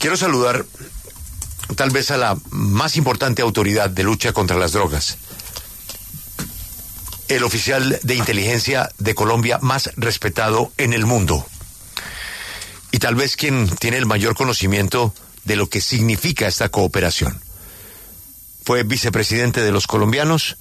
Quiero saludar tal vez a la más importante autoridad de lucha contra las drogas, el oficial de inteligencia de Colombia más respetado en el mundo, y tal vez quien tiene el mayor conocimiento de lo que significa esta cooperación. Fue vicepresidente de los colombianos,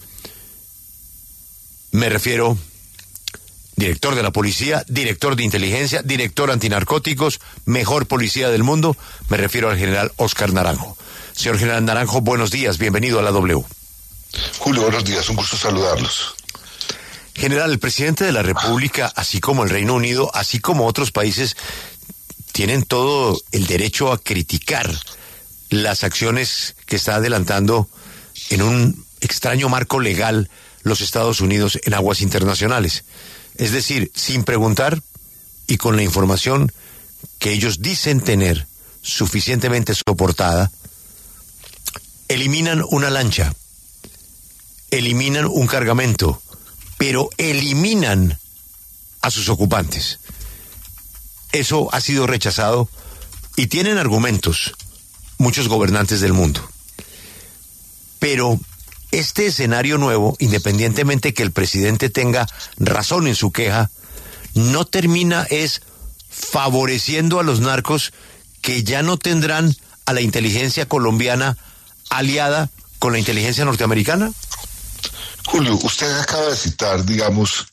me refiero director de la policía, director de inteligencia, director antinarcóticos, mejor policía del mundo, me refiero al general Óscar Naranjo. Señor general Naranjo, buenos días, bienvenido a la W. Julio, buenos días, un gusto saludarlos. General, el presidente de la República, así como el Reino Unido, así como otros países, tienen todo el derecho a criticar las acciones que está adelantando en un extraño marco legal los Estados Unidos en aguas internacionales. Es decir, sin preguntar y con la información que ellos dicen tener suficientemente soportada, eliminan una lancha, eliminan un cargamento, pero eliminan a sus ocupantes. Eso ha sido rechazado y tienen argumentos muchos gobernantes del mundo. Pero este escenario nuevo, independientemente que el presidente tenga razón en su queja, no termina favoreciendo a los narcos que ya no tendrán a la inteligencia colombiana aliada con la inteligencia norteamericana. Julio, usted acaba de citar, digamos,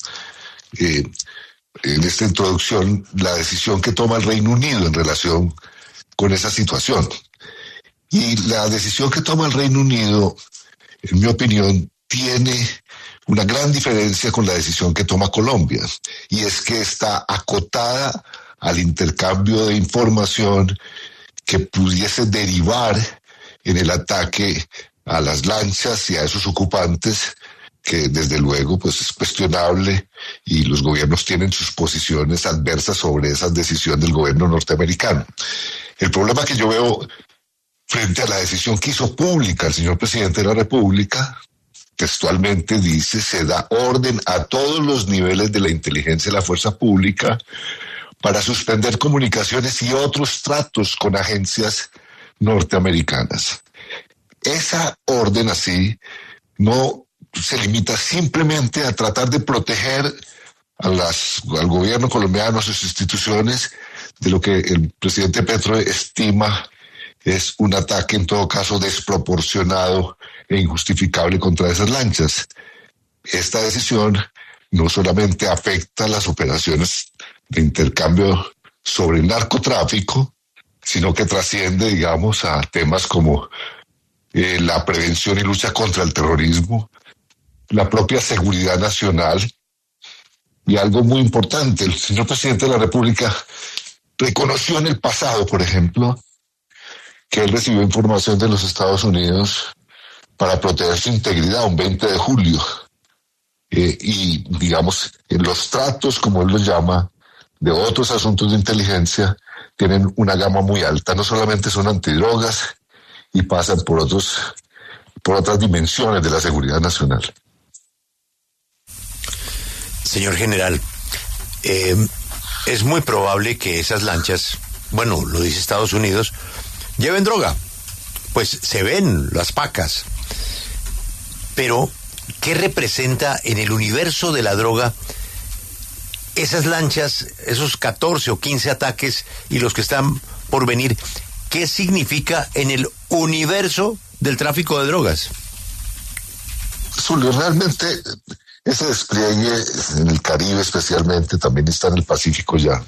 en esta introducción, la decisión que toma el Reino Unido en relación con esa situación. Y la decisión que toma el Reino Unido, en mi opinión, tiene una gran diferencia con la decisión que toma Colombia, y es que está acotada al intercambio de información que pudiese derivar en el ataque a las lanchas y a esos ocupantes, que desde luego pues es cuestionable, y los gobiernos tienen sus posiciones adversas sobre esa decisión del gobierno norteamericano. El problema que yo veo frente a la decisión que hizo pública el señor presidente de la República, textualmente dice: se da orden a todos los niveles de la inteligencia y la fuerza pública para suspender comunicaciones y otros tratos con agencias norteamericanas. Esa orden así no se limita simplemente a tratar de proteger al gobierno colombiano, a sus instituciones, de lo que el presidente Petro estima es un ataque en todo caso desproporcionado e injustificable contra esas lanchas. Esta decisión no solamente afecta las operaciones de intercambio sobre el narcotráfico, sino que trasciende, digamos, a temas como la prevención y lucha contra el terrorismo, la propia seguridad nacional, y algo muy importante, el señor presidente de la República reconoció en el pasado, por ejemplo, que él recibió información de los Estados Unidos para proteger su integridad un 20 de julio. Y, digamos, en los tratos, como él los llama, de otros asuntos de inteligencia, tienen una gama muy alta. No solamente son antidrogas y pasan por otras dimensiones de la seguridad nacional. Señor general, es muy probable que esas lanchas, bueno, lo dice Estados Unidos, lleven droga, pues se ven las pacas. Pero, ¿qué representa en el universo de la droga esas lanchas, esos 14 o 15 ataques y los que están por venir? ¿Qué significa en el universo del tráfico de drogas? Zulio, realmente ese despliegue en el Caribe especialmente, también está en el Pacífico ya.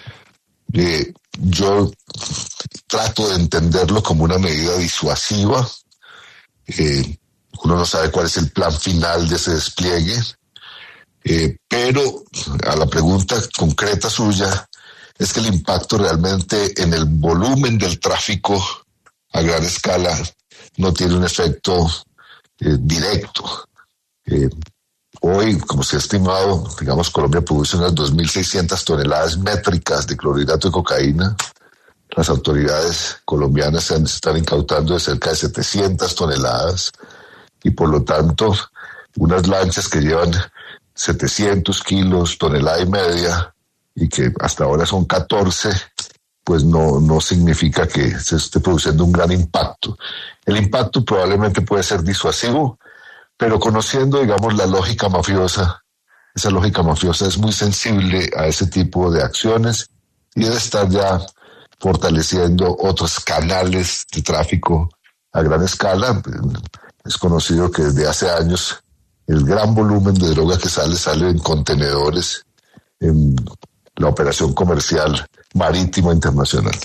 Yo trato de entenderlo como una medida disuasiva. Uno no sabe cuál es el plan final de ese despliegue, pero a la pregunta concreta suya, es que el impacto realmente en el volumen del tráfico a gran escala no tiene un efecto directo. Hoy, como se ha estimado, digamos, Colombia produce unas 2.600 toneladas métricas de clorhidrato de cocaína. Las autoridades colombianas se están incautando de cerca de 700 toneladas y, por lo tanto, unas lanchas que llevan 700 kilos, tonelada y media, y que hasta ahora son 14, pues no significa que se esté produciendo un gran impacto. El impacto probablemente puede ser disuasivo, pero conociendo, digamos, la lógica mafiosa, esa lógica mafiosa es muy sensible a ese tipo de acciones y debe estar ya fortaleciendo otros canales de tráfico a gran escala. Es conocido que desde hace años el gran volumen de droga que sale en contenedores en la operación comercial marítima internacional.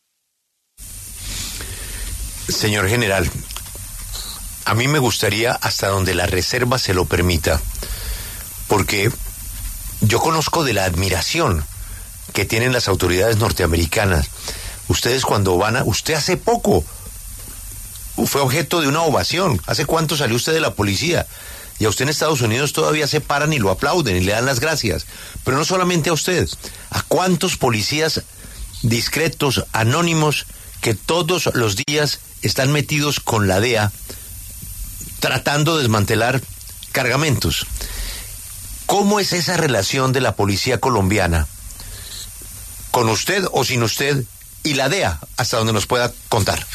Señor general, a mí me gustaría, hasta donde la reserva se lo permita, porque yo conozco de la admiración que tienen las autoridades norteamericanas. Ustedes cuando usted hace poco fue objeto de una ovación. ¿Hace cuánto salió usted de la policía? Y a usted en Estados Unidos todavía se paran y lo aplauden y le dan las gracias. Pero no solamente a usted, a cuántos policías discretos, anónimos, que todos los días están metidos con la DEA tratando de desmantelar cargamentos. ¿Cómo es esa relación de la policía colombiana con usted o sin usted y la DEA, hasta donde nos pueda contar?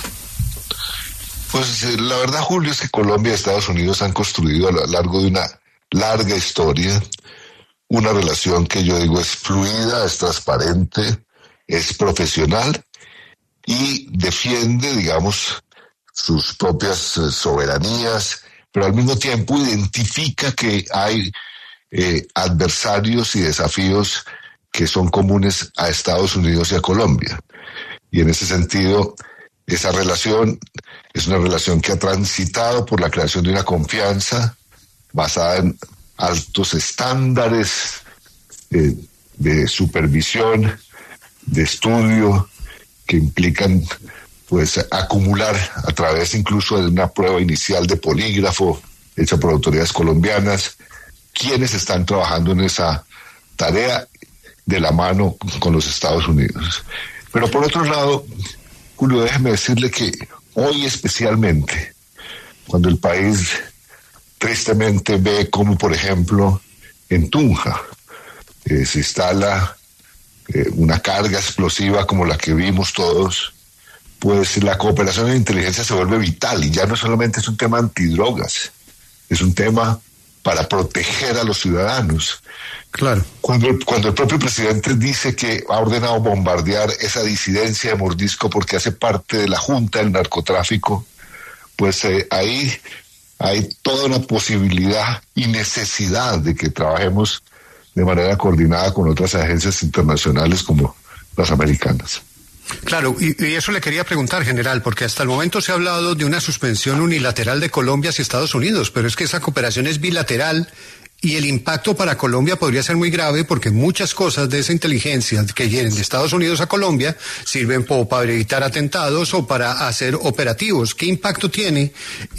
Pues la verdad, Julio, es que Colombia y Estados Unidos han construido a lo largo de una larga historia una relación que yo digo es fluida, es transparente, es profesional y defiende, digamos, sus propias soberanías, pero al mismo tiempo identifica que hay adversarios y desafíos que son comunes a Estados Unidos y a Colombia. Y en ese sentido, esa relación es una relación que ha transitado por la creación de una confianza basada en altos estándares de supervisión, de estudio, que implican pues acumular a través incluso de una prueba inicial de polígrafo hecha por autoridades colombianas, quienes están trabajando en esa tarea de la mano con los Estados Unidos. Pero por otro lado, Julio, déjeme decirle que hoy especialmente, cuando el país tristemente ve como, por ejemplo, en Tunja se instala una carga explosiva como la que vimos todos, pues la cooperación de inteligencia se vuelve vital y ya no solamente es un tema antidrogas, es un tema para proteger a los ciudadanos. Claro. Cuando el propio presidente dice que ha ordenado bombardear esa disidencia de Mordisco porque hace parte de la junta del narcotráfico, pues ahí hay toda una posibilidad y necesidad de que trabajemos de manera coordinada con otras agencias internacionales como las americanas. Claro, y eso le quería preguntar, general, porque hasta el momento se ha hablado de una suspensión unilateral de Colombia hacia Estados Unidos, pero es que esa cooperación es bilateral y el impacto para Colombia podría ser muy grave porque muchas cosas de esa inteligencia que vienen de Estados Unidos a Colombia sirven para evitar atentados o para hacer operativos. ¿Qué impacto tiene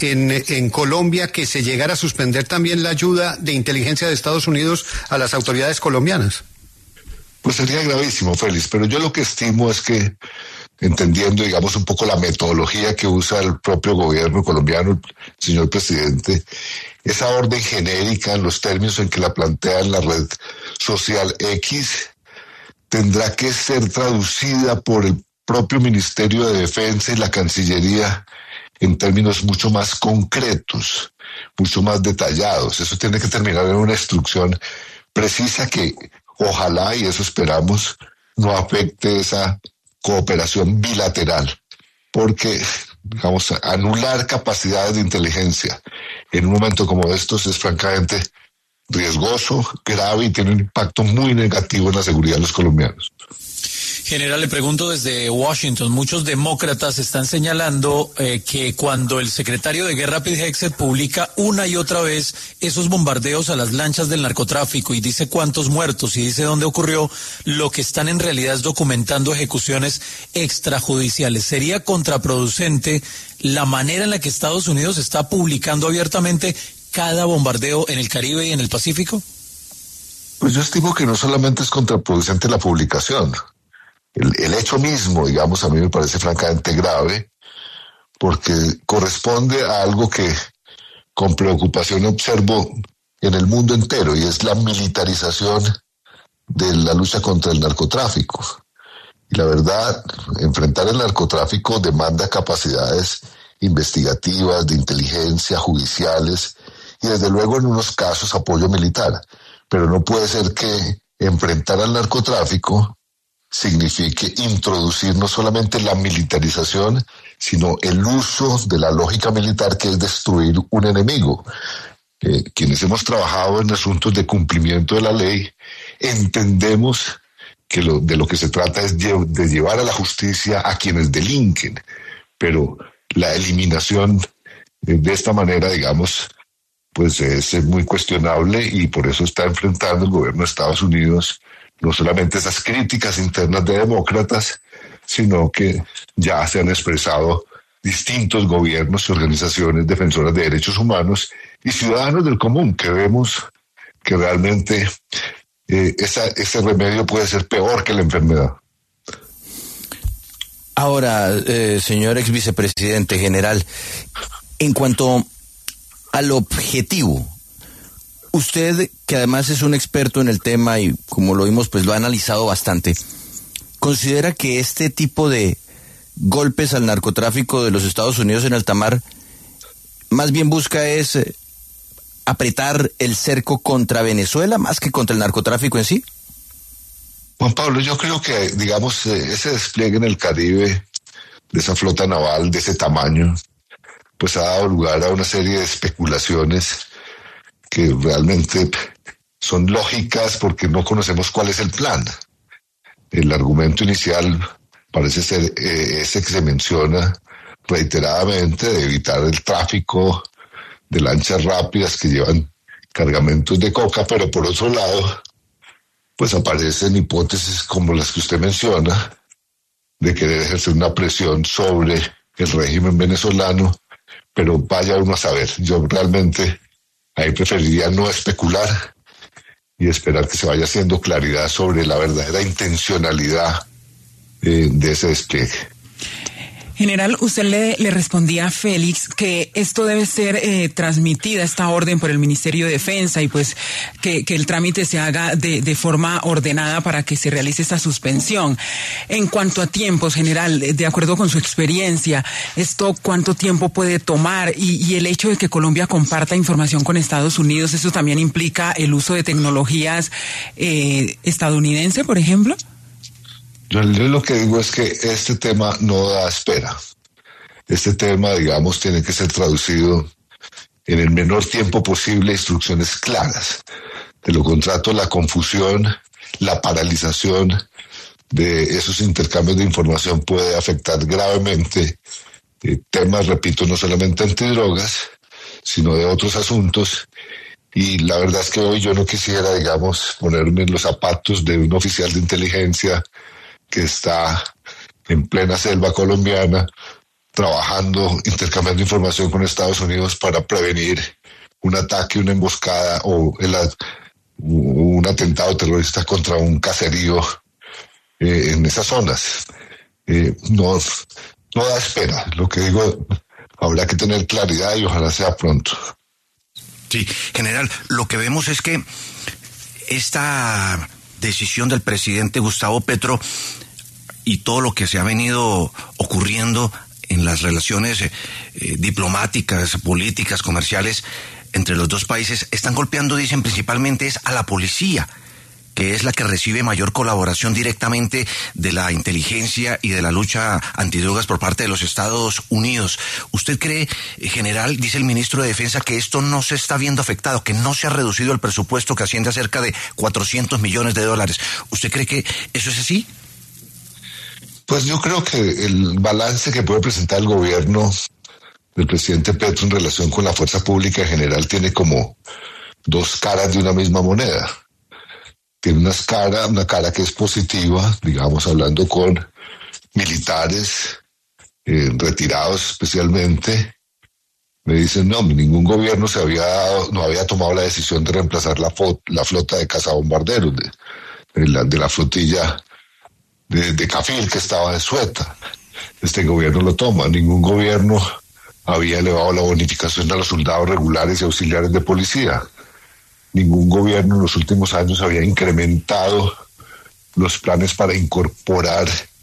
en Colombia que se llegara a suspender también la ayuda de inteligencia de Estados Unidos a las autoridades colombianas? Pues sería gravísimo, Félix, pero yo lo que estimo es que, entendiendo, digamos, un poco la metodología que usa el propio gobierno colombiano, el señor presidente, esa orden genérica en los términos en que la plantea en la red social X tendrá que ser traducida por el propio Ministerio de Defensa y la Cancillería en términos mucho más concretos, mucho más detallados. Eso tiene que terminar en una instrucción precisa que ojalá, y eso esperamos, no afecte esa cooperación bilateral, porque, digamos, anular capacidades de inteligencia en un momento como estos es francamente riesgoso, grave y tiene un impacto muy negativo en la seguridad de los colombianos. General, le pregunto desde Washington, muchos demócratas están señalando que cuando el secretario de Guerra Pete Hegseth publica una y otra vez esos bombardeos a las lanchas del narcotráfico y dice cuántos muertos y dice dónde ocurrió, lo que están en realidad es documentando ejecuciones extrajudiciales. ¿Sería contraproducente la manera en la que Estados Unidos está publicando abiertamente cada bombardeo en el Caribe y en el Pacífico? Pues yo estimo que no solamente es contraproducente la publicación. El hecho mismo, digamos, a mí me parece francamente grave, porque corresponde a algo que con preocupación observo en el mundo entero, y es la militarización de la lucha contra el narcotráfico. Y la verdad, enfrentar el narcotráfico demanda capacidades investigativas, de inteligencia, judiciales y desde luego en unos casos apoyo militar. Pero no puede ser que enfrentar al narcotráfico signifique introducir no solamente la militarización, sino el uso de la lógica militar, que es destruir un enemigo. Quienes hemos trabajado en asuntos de cumplimiento de la ley, entendemos que de lo que se trata es de llevar a la justicia a quienes delinquen, pero la eliminación de esta manera, digamos, pues es muy cuestionable, y por eso está enfrentando el gobierno de Estados Unidos no solamente esas críticas internas de demócratas, sino que ya se han expresado distintos gobiernos y organizaciones defensoras de derechos humanos y ciudadanos del común, que vemos que realmente ese remedio puede ser peor que la enfermedad. Ahora, señor ex vicepresidente general, en cuanto al objetivo, usted, que además es un experto en el tema y como lo vimos, pues lo ha analizado bastante, ¿considera que este tipo de golpes al narcotráfico de los Estados Unidos en alta mar más bien busca es apretar el cerco contra Venezuela más que contra el narcotráfico en sí? Juan Pablo, yo creo que, digamos, ese despliegue en el Caribe de esa flota naval de ese tamaño, pues ha dado lugar a una serie de especulaciones que realmente son lógicas porque no conocemos cuál es el plan. El argumento inicial parece ser ese que se menciona reiteradamente, de evitar el tráfico de lanchas rápidas que llevan cargamentos de coca, pero por otro lado, pues aparecen hipótesis como las que usted menciona, de querer ejercer una presión sobre el régimen venezolano, pero vaya uno a saber. Yo realmente ahí preferiría no especular y esperar que se vaya haciendo claridad sobre la verdadera intencionalidad de ese despliegue. General, usted le respondía a Félix que esto debe ser transmitida, esta orden, por el Ministerio de Defensa, y pues que el trámite se haga de forma ordenada para que se realice esta suspensión. En cuanto a tiempos, general, de acuerdo con su experiencia, ¿esto cuánto tiempo puede tomar? Y el hecho de que Colombia comparta información con Estados Unidos, ¿eso también implica el uso de tecnologías estadounidense, por ejemplo? Yo lo que digo es que este tema no da espera. Este tema, digamos, tiene que ser traducido en el menor tiempo posible, instrucciones claras. De lo contrario, la confusión, la paralización de esos intercambios de información puede afectar gravemente temas, repito, no solamente antidrogas, sino de otros asuntos. Y la verdad es que hoy yo no quisiera, digamos, ponerme en los zapatos de un oficial de inteligencia que está en plena selva colombiana, trabajando, intercambiando información con Estados Unidos para prevenir un ataque, una emboscada o un atentado terrorista contra un caserío en esas zonas. No da espera. Lo que digo, habrá que tener claridad y ojalá sea pronto. Sí, general, lo que vemos es que esta decisión del presidente Gustavo Petro y todo lo que se ha venido ocurriendo en las relaciones diplomáticas, políticas, comerciales entre los dos países, están golpeando, dicen, principalmente es a la policía, que es la que recibe mayor colaboración directamente de la inteligencia y de la lucha antidrogas por parte de los Estados Unidos. ¿Usted cree, general, dice el ministro de Defensa, que esto no se está viendo afectado, que no se ha reducido el presupuesto, que asciende a cerca de $400 millones? ¿Usted cree que eso es así? Pues yo creo que el balance que puede presentar el gobierno del presidente Petro en relación con la fuerza pública en general tiene como dos caras de una misma moneda. Tiene una cara que es positiva, digamos, hablando con militares retirados especialmente. Me dicen, no, ningún gobierno no había tomado la decisión de reemplazar la flota de cazabombarderos de la flotilla de Cafil, que estaba de Sueta. Este gobierno lo toma. Ningún gobierno había elevado la bonificación a los soldados regulares y auxiliares de policía. Ningún gobierno en los últimos años había incrementado los planes para incorporar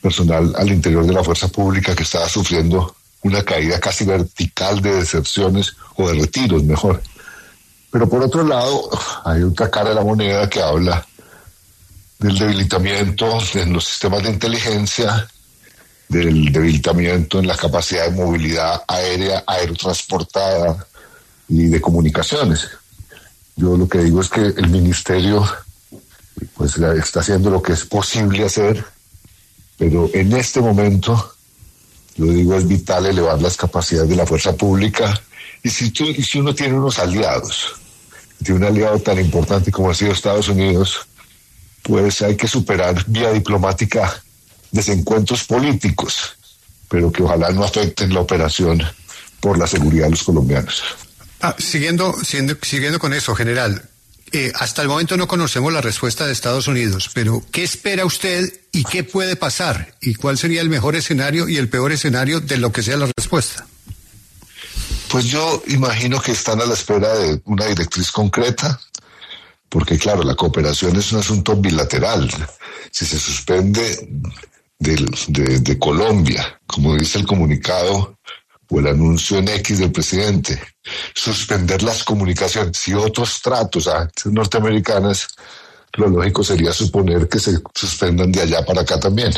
personal al interior de la fuerza pública que estaba sufriendo una caída casi vertical de deserciones o de retiros, mejor. Pero por otro lado, hay otra cara de la moneda que habla del debilitamiento en los sistemas de inteligencia, del debilitamiento en la capacidad de movilidad aérea, aerotransportada y de comunicaciones. Yo lo que digo es que el ministerio pues está haciendo lo que es posible hacer, pero en este momento, yo digo, es vital elevar las capacidades de la fuerza pública, y si uno tiene unos aliados, tiene un aliado tan importante como ha sido Estados Unidos, pues hay que superar vía diplomática desencuentros políticos, pero que ojalá no afecten la operación por la seguridad de los colombianos. Siguiendo con eso, general, hasta el momento no conocemos la respuesta de Estados Unidos, pero ¿qué espera usted y qué puede pasar? ¿Y cuál sería el mejor escenario y el peor escenario de lo que sea la respuesta? Pues yo imagino que están a la espera de una directriz concreta, porque claro, la cooperación es un asunto bilateral. Si se suspende de Colombia, como dice el comunicado o el anuncio en X del presidente, suspender las comunicaciones y otros tratos a norteamericanas, lo lógico sería suponer que se suspendan de allá para acá también.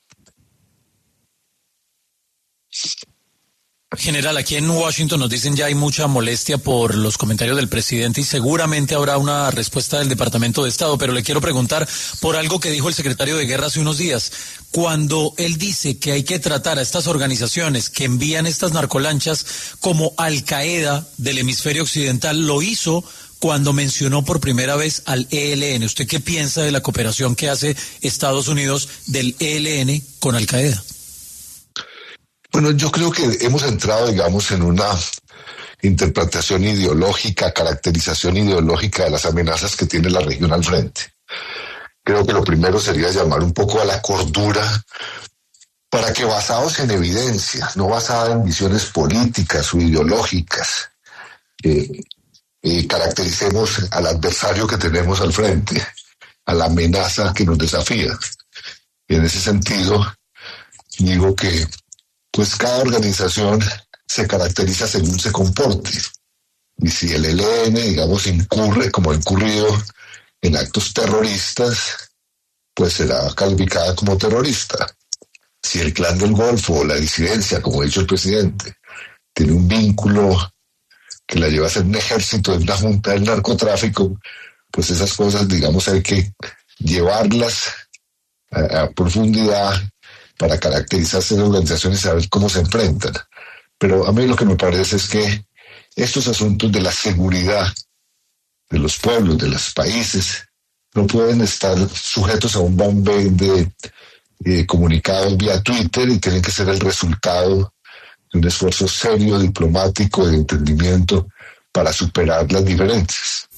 General, aquí en Washington nos dicen ya hay mucha molestia por los comentarios del presidente y seguramente habrá una respuesta del Departamento de Estado, pero le quiero preguntar por algo que dijo el secretario de Guerra hace unos días. Cuando él dice que hay que tratar a estas organizaciones que envían estas narcolanchas como Al Qaeda del hemisferio occidental, lo hizo cuando mencionó por primera vez al ELN. ¿Usted qué piensa de la cooperación que hace Estados Unidos del ELN con Al Qaeda? Bueno, yo creo que hemos entrado, digamos, en una interpretación ideológica, caracterización ideológica de las amenazas que tiene la región al frente. Creo que lo primero sería llamar un poco a la cordura para que, basados en evidencia, no basadas en visiones políticas o ideológicas, caractericemos al adversario que tenemos al frente, a la amenaza que nos desafía. Y en ese sentido, digo que pues cada organización se caracteriza según se comporte. Y si el ELN, digamos, incurre, como ha incurrido en actos terroristas, pues será calificada como terrorista. Si el Clan del Golfo o la disidencia, como ha dicho el presidente, tiene un vínculo que la lleva a ser un ejército de una junta del narcotráfico, pues esas cosas, digamos, hay que llevarlas a profundidad para caracterizarse las organizaciones y saber cómo se enfrentan. Pero a mí lo que me parece es que estos asuntos de la seguridad de los pueblos, de los países, no pueden estar sujetos a un bombardeo de comunicados vía Twitter y tienen que ser el resultado de un esfuerzo serio, diplomático, de entendimiento para superar las diferencias.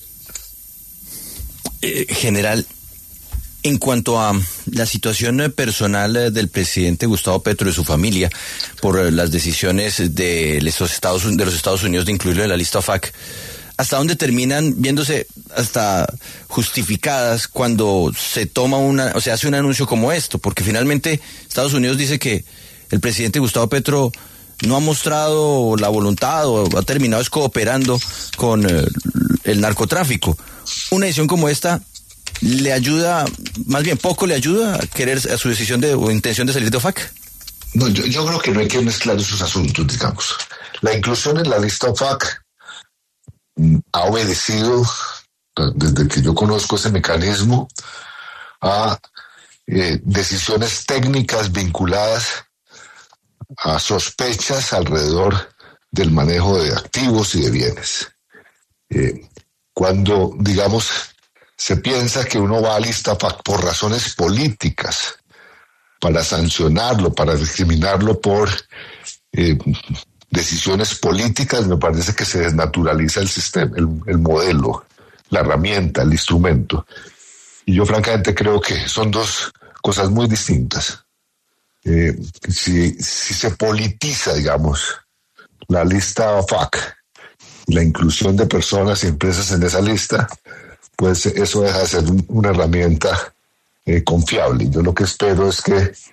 General, en cuanto a la situación personal del presidente Gustavo Petro y su familia por las decisiones de los Estados Unidos de incluirlo en la lista FAC, ¿hasta dónde terminan viéndose hasta justificadas cuando se toma se hace un anuncio como esto? Porque finalmente Estados Unidos dice que el presidente Gustavo Petro no ha mostrado la voluntad o ha terminado cooperando con el narcotráfico. Una decisión como esta ¿le ayuda, más bien poco le ayuda a su decisión o intención de salir de OFAC? No, yo creo que no hay que mezclar esos asuntos, digamos. La inclusión en la lista OFAC ha obedecido, desde que yo conozco ese mecanismo, a decisiones técnicas vinculadas a sospechas alrededor del manejo de activos y de bienes. Cuando, digamos, se piensa que uno va a lista FAC por razones políticas, para sancionarlo, para discriminarlo por decisiones políticas, me parece que se desnaturaliza el sistema, el modelo, la herramienta, el instrumento. Y yo francamente creo que son dos cosas muy distintas. Si se politiza, digamos, la lista FAC, la inclusión de personas y empresas en esa lista, pues eso deja de ser una herramienta confiable. Yo lo que espero es que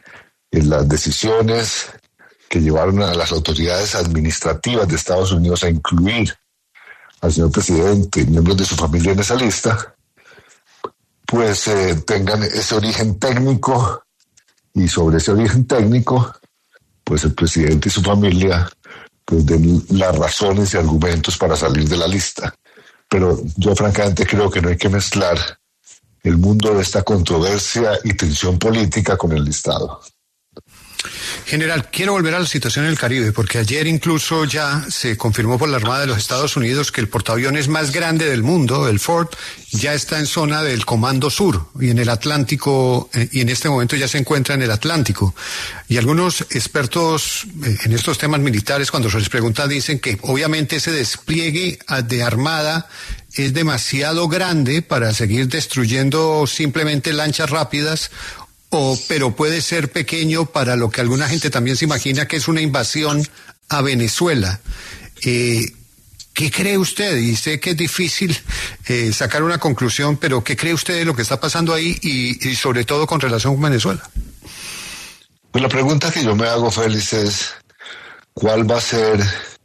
en las decisiones que llevaron a las autoridades administrativas de Estados Unidos a incluir al señor presidente y miembros de su familia en esa lista, pues tengan ese origen técnico, y sobre ese origen técnico, pues el presidente y su familia pues den las razones y argumentos para salir de la lista. Pero yo francamente creo que no hay que mezclar el mundo de esta controversia y tensión política con el listado. General, quiero volver a la situación en el Caribe, porque ayer incluso ya se confirmó por la Armada de los Estados Unidos que el portaaviones más grande del mundo, el Ford, ya está en zona del Comando Sur y en el Atlántico, y en este momento ya se encuentra en el Atlántico. Y algunos expertos en estos temas militares, cuando se les pregunta, dicen que obviamente ese despliegue de Armada es demasiado grande para seguir destruyendo simplemente lanchas rápidas, pero puede ser pequeño para lo que alguna gente también se imagina que es una invasión a Venezuela. ¿Qué cree usted? Y sé que es difícil sacar una conclusión, pero ¿qué cree usted de lo que está pasando ahí y sobre todo con relación con Venezuela? Pues la pregunta que yo me hago, Félix, es ¿cuál va a ser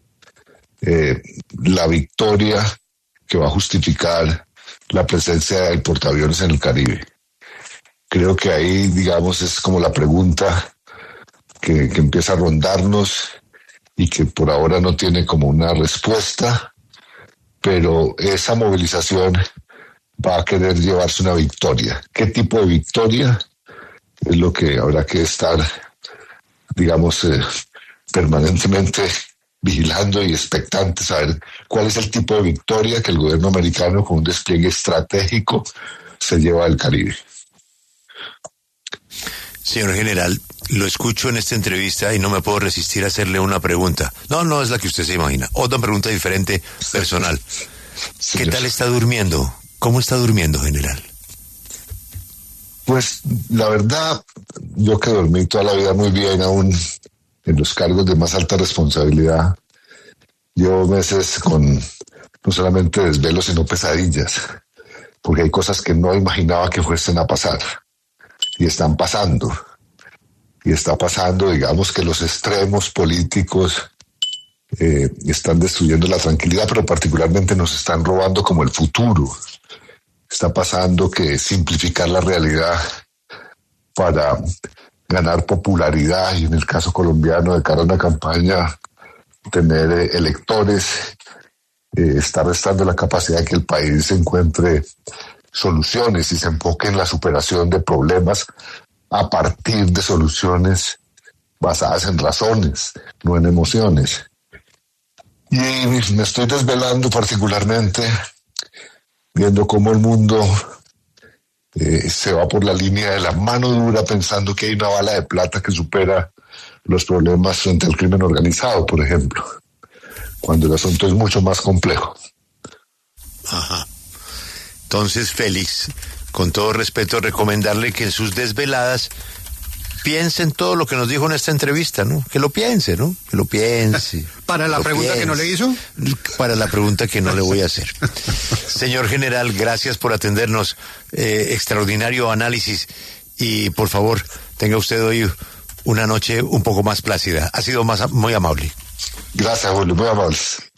la victoria que va a justificar la presencia del portaaviones en el Caribe? Creo que ahí, digamos, es como la pregunta que empieza a rondarnos y que por ahora no tiene como una respuesta, pero esa movilización va a querer llevarse una victoria. ¿Qué tipo de victoria? Es lo que habrá que estar, digamos, permanentemente vigilando y expectantes a ver cuál es el tipo de victoria que el gobierno americano, con un despliegue estratégico, se lleva al Caribe. Señor general, lo escucho en esta entrevista y no me puedo resistir a hacerle una pregunta. No es la que usted se imagina. Otra pregunta diferente, personal. Sí, ¿qué tal está durmiendo? ¿Cómo está durmiendo, general? Pues la verdad, yo que dormí toda la vida muy bien, aún en los cargos de más alta responsabilidad, llevo meses con no solamente desvelos, sino pesadillas, porque hay cosas que no imaginaba que fuesen a pasar. Y están pasando. Y está pasando, digamos, que los extremos políticos están destruyendo la tranquilidad, pero particularmente nos están robando como el futuro. Está pasando que simplificar la realidad para ganar popularidad, y en el caso colombiano, de cara a una campaña, tener electores, está restando la capacidad de que el país encuentre soluciones y se enfoque en la superación de problemas a partir de soluciones basadas en razones, no en emociones. Y me estoy desvelando particularmente viendo cómo el mundo se va por la línea de la mano dura, pensando que hay una bala de plata que supera los problemas frente al crimen organizado, por ejemplo, cuando el asunto es mucho más complejo. Ajá. Entonces, Félix, con todo respeto, recomendarle que en sus desveladas piense en todo lo que nos dijo en esta entrevista, ¿no? Que lo piense, ¿no? Que lo piense. ¿Para la pregunta que no le hizo? Para la pregunta que no le voy a hacer. Señor general, gracias por atendernos. Extraordinario análisis. Y, por favor, tenga usted hoy una noche un poco más plácida. Ha sido muy amable. Gracias, Julio, muy amables.